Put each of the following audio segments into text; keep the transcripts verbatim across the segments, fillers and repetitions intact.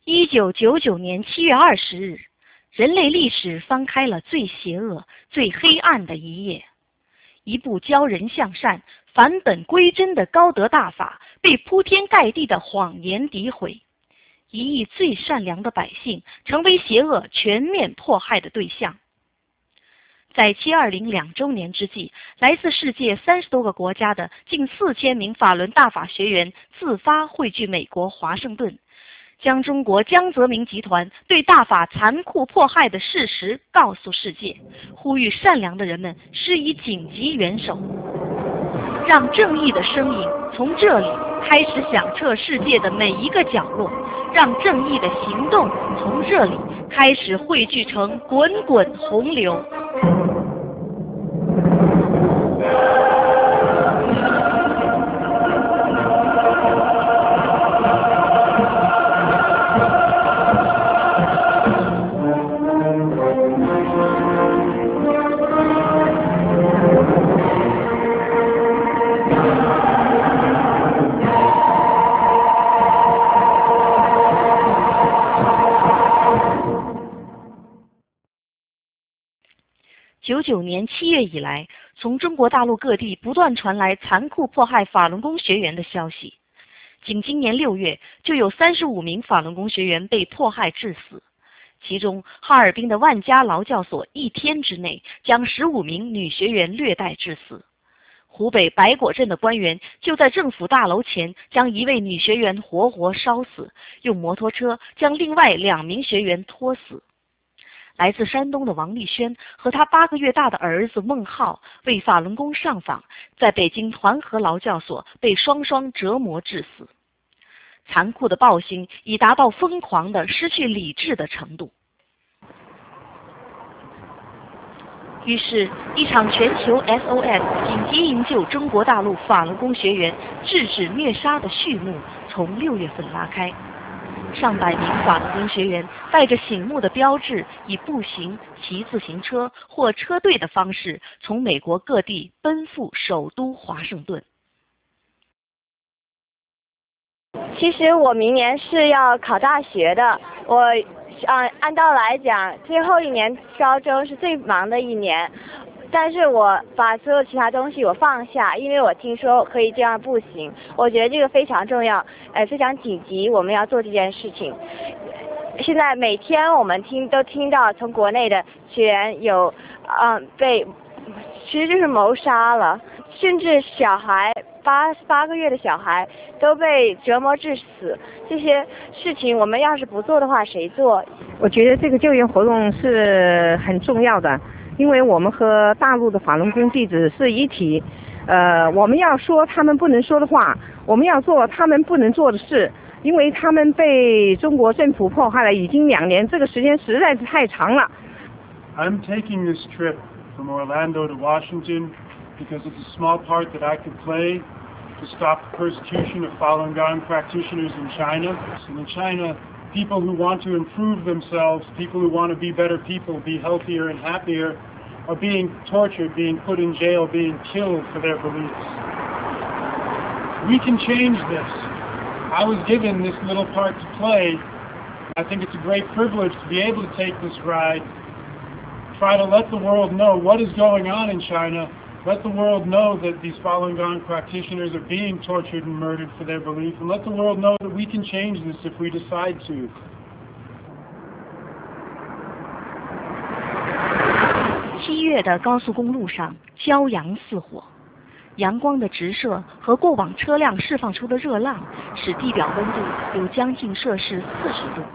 一九九九年七月二十日，人类历史翻开了最邪恶、最黑暗的一页。一部教人向善、返本归真的高德大法被铺天盖地的谎言诋毁，一亿最善良的百姓成为邪恶全面迫害的对象。在七二零两周年之际，来自世界三十多个国家的近四千名法轮大法学员自发汇聚美国华盛顿，将中国江泽民集团对大法残酷迫害的事实告诉世界，呼吁善良的人们施以紧急援手，让正义的声音从这里开始响彻世界的每一个角落，让正义的行动从这里开始汇聚成滚滚洪流。九九年七月以来，从中国大陆各地不断传来残酷迫害法轮功学员的消息。仅今年六月，就有三十五名法轮功学员被迫害致死，其中哈尔滨的万家劳教所一天之内将十五名女学员虐待致死。湖北白果镇的官员就在政府大楼前将一位女学员活活烧死，用摩托车将另外两名学员拖死。来自山东的王丽轩和他八个月大的儿子孟浩为法轮功上访，在北京团河劳教所被双双折磨致死。残酷的暴行已达到疯狂的失去理智的程度。于是，一场全球 S O S 紧急营救中国大陆法轮功学员、制止虐杀的序幕从六月份拉开。上百名法轮功学员带着醒目的标志，以步行、骑自行车或车队的方式，从美国各地奔赴首都华盛顿。 其实我明年是要考大学的，我按按道来讲，最后一年高中是最忙的一年。但是我把所有其他东西我放下，因为我听说可以这样步行，我觉得这个非常重要，呃，非常紧急，我们要做这件事情。现在每天我们听都听到从国内的学员有，嗯、呃，被，其实就是谋杀了，甚至小孩八八个月的小孩都被折磨致死，这些事情我们要是不做的话，谁做？ 我觉得这个救援活动是很重要的。因为我们和大陆的法轮功弟子是一体，呃，我们要说他们不能说的话，我们要做他们不能做的事，因为他们被中国政府迫害了已经两年，这个时间实在是太长了。 I'm taking this trip from Orlando to Washington because it's a small part that I could play to stop the persecution of Falun Gong practitioners in China. And in China, people who want to improve themselves, people who want to be better people, be healthier and happier, are being tortured, being put in jail, being killed for their beliefs. We can change this. I was given this little part to play. I think it's a great privilege to be able to take this ride, try to let the world know what is going on in China, let the world know that these Falun Gong practitioners are being tortured and murdered for their belief, and let the world know that we can change this if we decide to. 七月的高速公路上骄阳似火，阳光的直射和过往车辆释放出的热浪，使地表温度有将近摄氏四十度。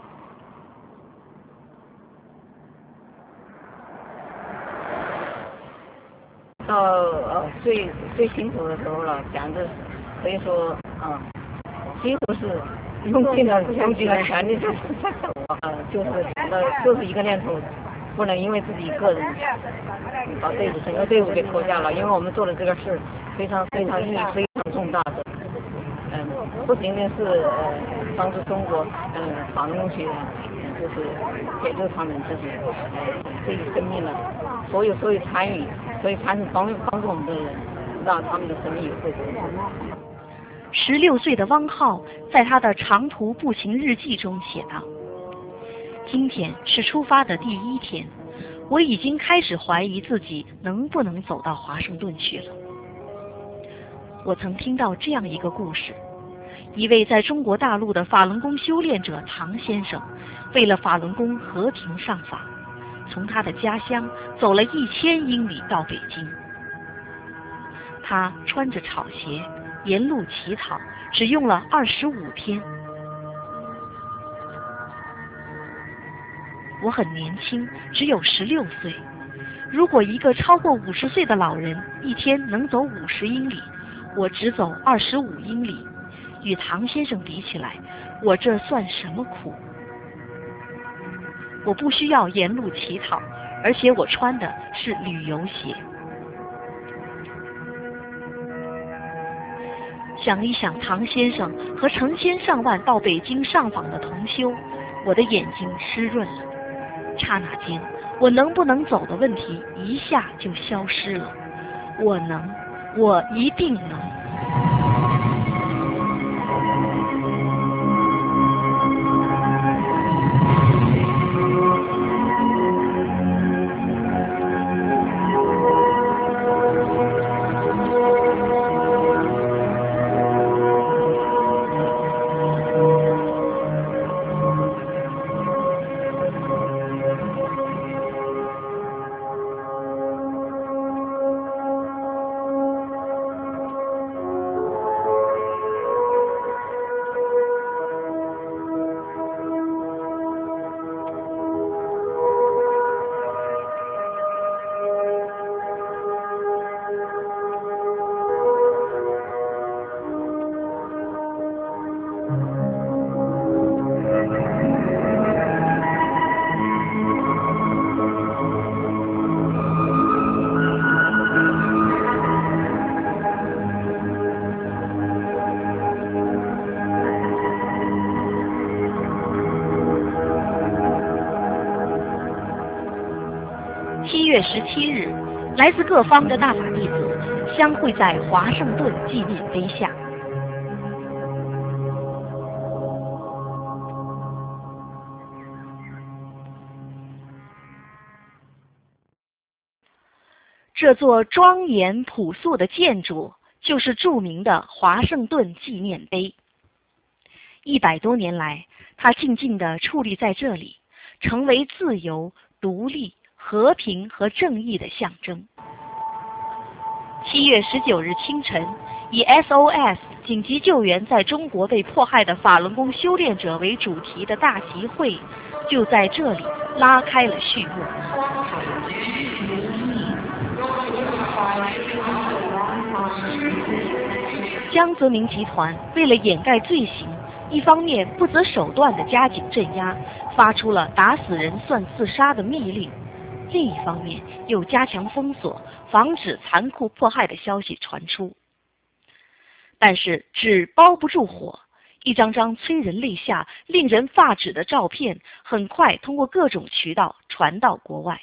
到呃最最辛苦的时候了，讲的可以说啊、呃，几乎是用尽了用尽了全力，就是呃就是想到就是一个念头，不能因为自己一个人把队伍整个队伍给拖下了，因为我们做的这个事非常非常意义非常重大的，嗯、呃，不仅仅是呃帮助中国嗯法轮功学员。就是给助他们这些呃这个生命了，所有所有参与，所以参与帮帮助我们的人，让他们的生命有会得。 十六岁的汪浩在他的长途步行日记中写道：今天是出发的第一天，我已经开始怀疑自己能不能走到华盛顿去了。我曾听到这样一个故事，一位在中国大陆的法轮功修炼者唐先生，为了法轮功和平上法，从他的家乡走了一千英里到北京。他穿着草鞋，沿路乞讨，只用了二十五天。我很年轻，只有十六岁。如果一个超过五十岁的老人一天能走五十英里，我只走二十五英里，与唐先生比起来，我这算什么苦？我不需要沿路乞讨，而且我穿的是旅游鞋。想一想唐先生和成千上万到北京上访的同修，我的眼睛湿润了。刹那间，我能不能走的问题一下就消失了。我能，我一定能。七月十七日，来自各方的大法弟子相会在华盛顿纪念碑下。这座庄严朴素的建筑就是著名的华盛顿纪念碑。一百多年来，它静静地矗立在这里，成为自由、独立、和平和正义的象征。七月十九日清晨，以 S O S 紧急救援在中国被迫害的法轮功修炼者为主题的大集会就在这里拉开了序幕。江泽民集团为了掩盖罪行，一方面不择手段地加紧镇压，发出了打死人算自杀的密令，另一方面又加强封锁，防止残酷迫害的消息传出。但是纸包不住火，一张张催人泪下、令人发指的照片很快通过各种渠道传到国外。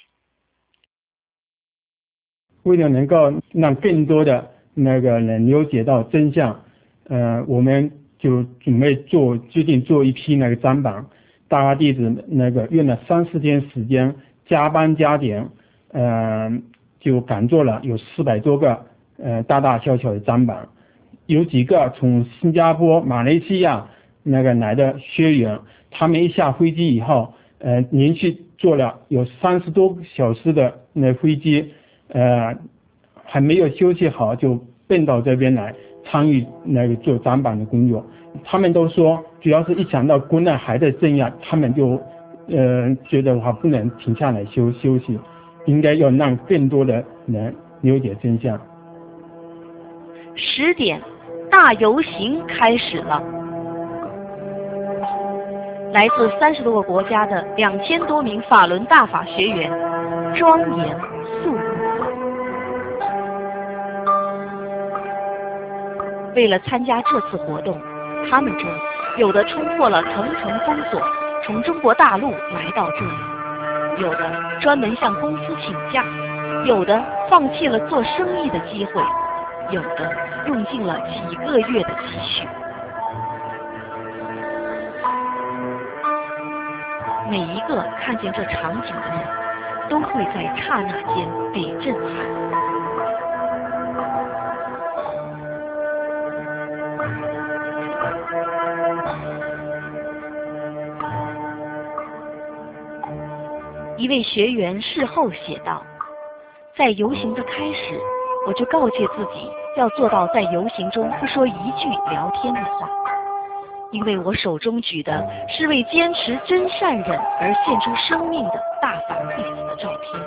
为了能够让更多的那个人了解到真相，呃，我们就准备做决定做一批那个砧板，大法弟子那个用了三四天时间，加班加点，呃，就赶做了有四百多个呃大大小小的砧板，有几个从新加坡、马来西亚那个来的学员，他们一下飞机以后，呃，连续坐了有三十多个小时的那飞机。呃，还没有休息好就奔到这边来参与那个做砧板的工作。他们都说，主要是一想到国内还在镇压，他们就呃觉得话不能停下来休休息，应该要让更多的人了解真相。 十点，大游行开始了。来自三十多个国家的两千多名法轮大法学员，庄严肃穆。为了参加这次活动，他们中有的冲破了层层封锁，从中国大陆来到这里；有的专门向公司请假；有的放弃了做生意的机会； 有的用尽了几个月的积蓄。每一个看见这场景的人，都会在刹那间被震撼。一位学员事后写道，在游行的开始，我就告诫自己要做到在游行中不说一句聊天的话，因为我手中举的是为坚持真善忍而献出生命的大法弟子的照片。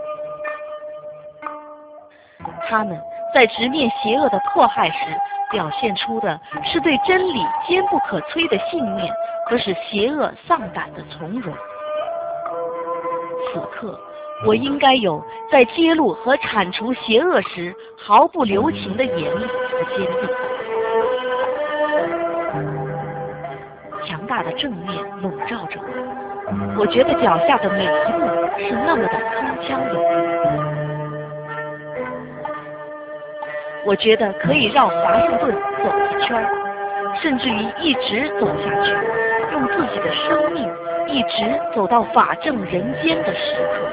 他们在直面邪恶的迫害时，表现出的是对真理坚不可摧的信念和使邪恶丧胆的从容。此刻，我应该有在揭露和铲除邪恶时毫不留情的严厉和坚定。强大的正面笼罩着我，我觉得脚下的每一步是那么的铿锵有力。我觉得可以绕华盛顿走一圈，甚至于一直走下去，用自己的生命一直走到法正人间的时刻。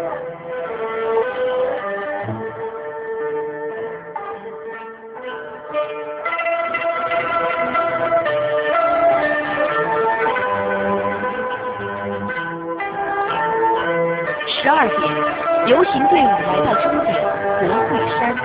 十二点，游行队伍来到终点国会山。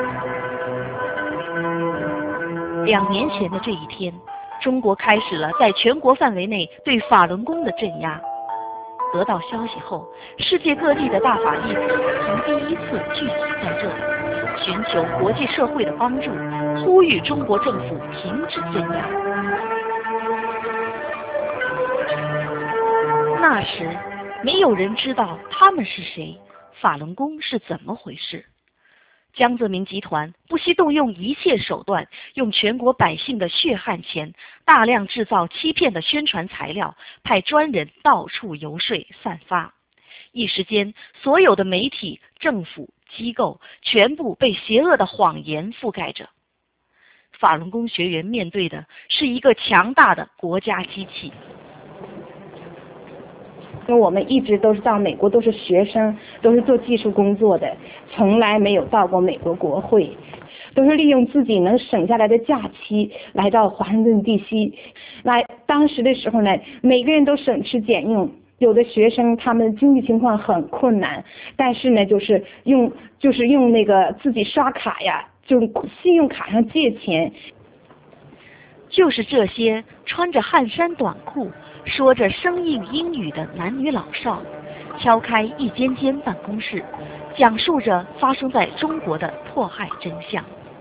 两年前的这一天，中国开始了在全国范围内对法轮功的镇压。得到消息后，世界各地的大法弟子曾第一次聚集在这里，寻求国际社会的帮助，呼吁中国政府停止镇压。那时，没有人知道他们是谁，法轮功是怎么回事。江泽民集团不惜动用一切手段，用全国百姓的血汗钱，大量制造欺骗的宣传材料，派专人到处游说散发。一时间，所有的媒体、政府机构全部被邪恶的谎言覆盖着。法轮功学员面对的是一个强大的国家机器。 因为我们一直都是到美国，都是学生，都是做技术工作的，从来没有到过美国国会，都是利用自己能省下来的假期来到华盛顿 D C 来。当时的时候呢，每个人都省吃俭用，有的学生他们经济情况很困难，但是呢，就是用就是用那个自己刷卡呀，就信用卡上借钱。 就是这些穿着汗衫短裤，说着生硬英语的男女老少，敲开一间间办公室，讲述着发生在中国的迫害真相。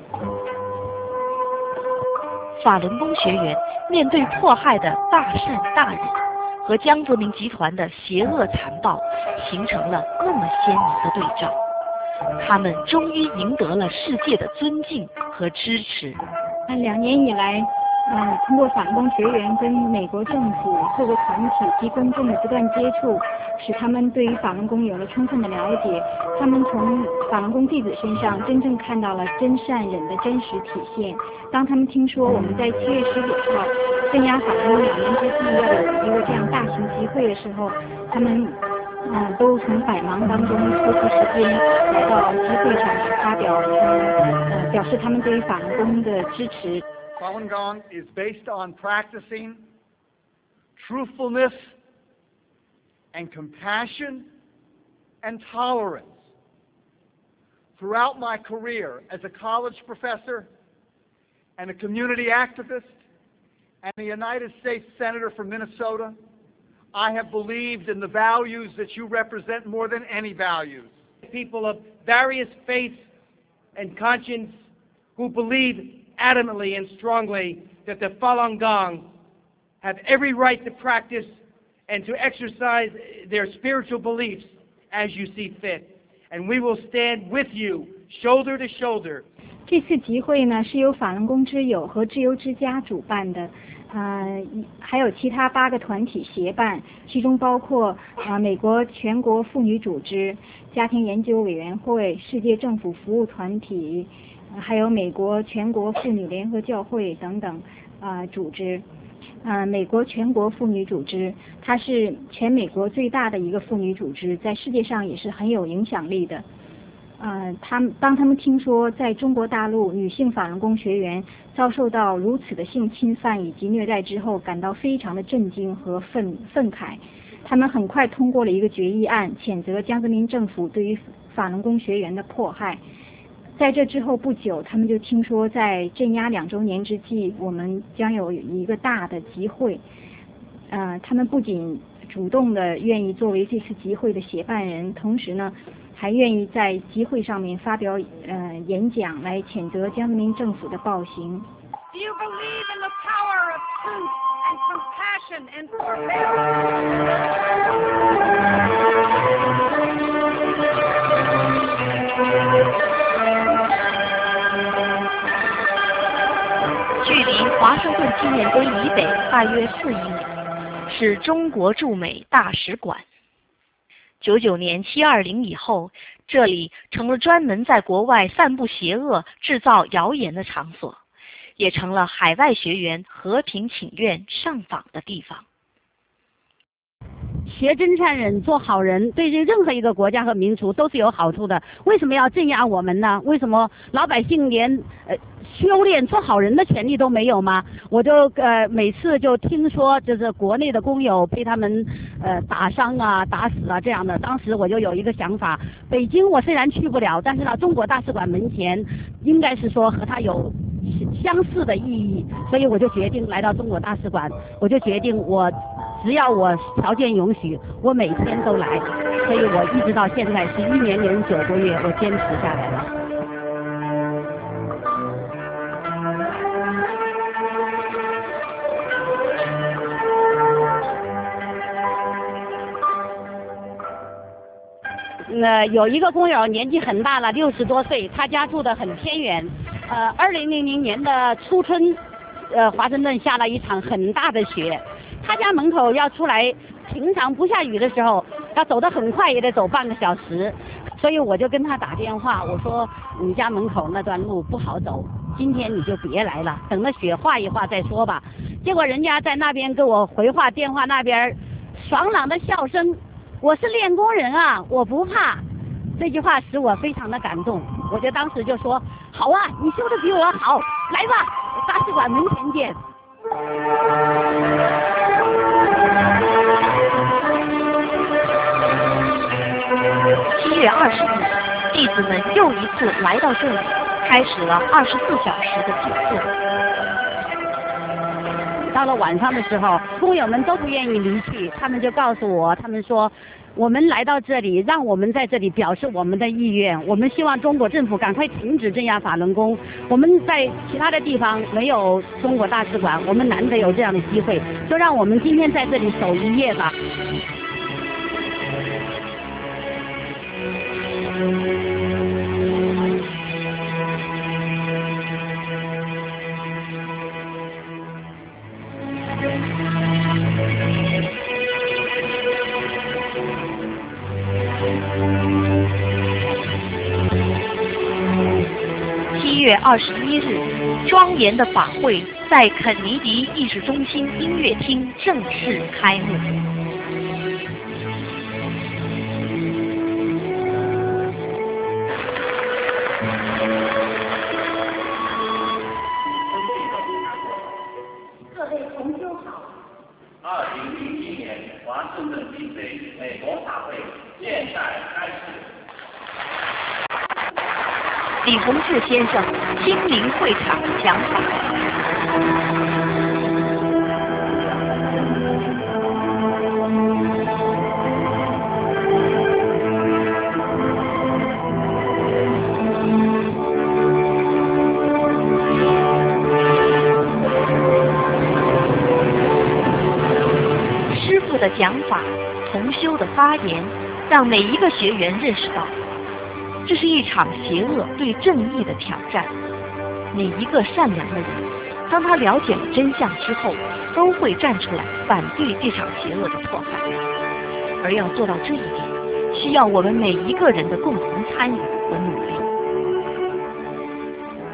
法轮功学员面对迫害的大善大忍和江泽民集团的邪恶残暴，形成了那么鲜明的对照。他们终于赢得了世界的尊敬和支持。 两年以来，呃，通过法轮功学员跟美国政府各个团体及公众的不断接触，使他们对于法轮功有了充分的了解。他们从法轮功弟子身上真正看到了真善忍的真实体现。当他们听说我们在七月十九号镇压法轮功两年之际要有一个这样大型集会的时候，他们呃都从百忙当中抽出时间来到集会上发表他们呃表示他们对于法轮功的支持。 Falun Gong is based on practicing truthfulness and compassion and tolerance. Throughout my career as a college professor and a community activist and a United States Senator from Minnesota, I have believed in the values that you represent more than any values. People of various faiths and conscience who believe adamantly and strongly that the Falun Gong have every right to practice and to exercise their spiritual beliefs as you see fit. And we will stand with you, shoulder to shoulder. 这次集会呢是由法轮功之友和自由之家主办的，呃，还有其他八个团体协办，其中包括啊、呃、美国全国妇女组织、家庭研究委员会、世界政府服务团体。 还有美国全国妇女联合教会等等啊、呃、组织。呃，美国全国妇女组织，它是全美国最大的一个妇女组织，在世界上也是很有影响力的。呃，他们当他们听说在中国大陆女性法轮功学员遭受到如此的性侵犯以及虐待之后，感到非常的震惊和愤愤慨。他们很快通过了一个决议案，谴责江泽民政府对于法轮功学员的迫害。在这之后不久，他们就听说在镇压两周年之际，我们将有一个大的集会。呃，他们不仅主动的愿意作为这次集会的协办人，同时呢，还愿意在集会上面发表呃演讲，来谴责江泽民政府的暴行。 Do you believe in the power of truth and compassion and forbearance? 距离华盛顿纪念碑以北大约四英里，是中国驻美大使馆。九九年七二零以后，这里成了专门在国外散布邪恶、制造谣言的场所，也成了海外学员和平请愿上访的地方。 学真善忍，做好人，对这任何一个国家和民族都是有好处的。为什么要镇压我们呢？为什么老百姓连呃修炼做好人的权利都没有吗？我就呃每次就听说就是国内的工友被他们呃打伤啊、打死啊这样的，当时我就有一个想法：北京我虽然去不了，但是呢，中国大使馆门前应该是说和他有相似的意义，所以我就决定来到中国大使馆，我就决定我。只要我条件允许，我每天都来，所以我一直到现在是一年零九个月，我坚持下来了。呃，有一个工友年纪很大了，六十多岁，他家住得很偏远。呃，二零零零年的初春，呃，华盛顿下了一场很大的雪。他家门口要出来，平常不下雨的时候，要走得很快也得走半个小时，所以我就跟他打电话，我说你家门口那段路不好走，今天你就别来了，等那雪化一化再说吧。结果人家在那边给我回话，电话那边爽朗的笑声，我是练功人啊，我不怕。这句话使我非常的感动，我就当时就说好啊，你修的比我好，来吧，大使馆门前见。 七月二十日，弟子们又一次来到这里，开始了二十四小时的讲座。 到了晚上的时候，工友们都不愿意离去，他们就告诉我，他们说我们来到这里，让我们在这里表示我们的意愿，我们希望中国政府赶快停止镇压法轮功。我们在其他的地方没有中国大使馆，我们难得有这样的机会，就让我们今天在这里守一夜吧。 七月二十一日，庄严的法会在肯尼迪艺术中心音乐厅正式开幕。 各位同修好。 二零零七年华盛顿地北美国法会现在开始。 李洪志先生亲临会场讲法。师父的讲法，同修的发言，让每一个学员认识到，这是一场邪恶对正义的挑战。每一个善良的人，当他了解了真相之后，都会站出来反对这场邪恶的迫害。而要做到这一点，需要我们每一个人的共同参与和努力。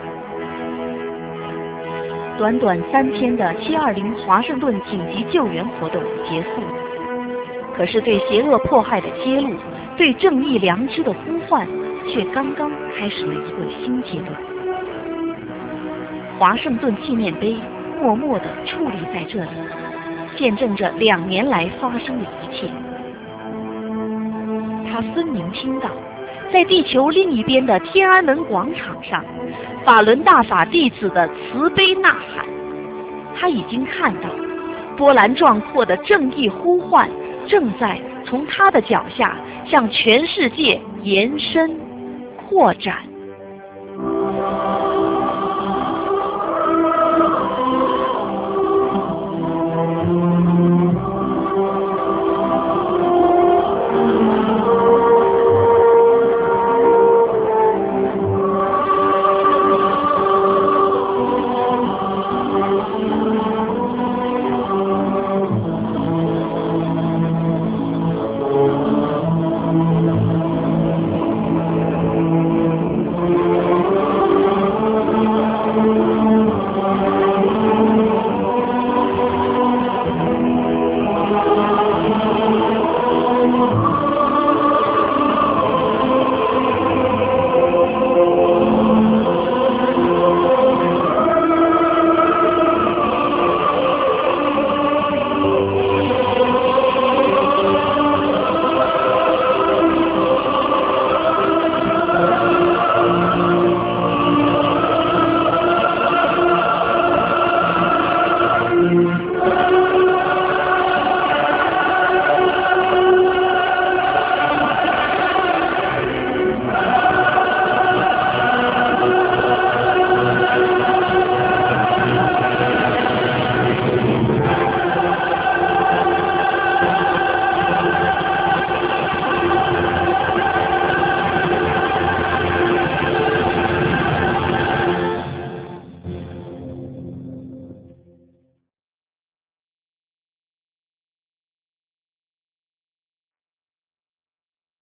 短短三天的七二零华盛顿紧急救援活动结束了。可是对邪恶迫害的揭露，对正义良知的呼唤，却刚刚开始了一个新阶段。华盛顿纪念碑默默地矗立在这里，见证着两年来发生的一切。他分明听到，在地球另一边的天安门广场上，法轮大法弟子的慈悲呐喊。他已经看到，波澜壮阔的正义呼唤正在从他的脚下向全世界延伸、扩展。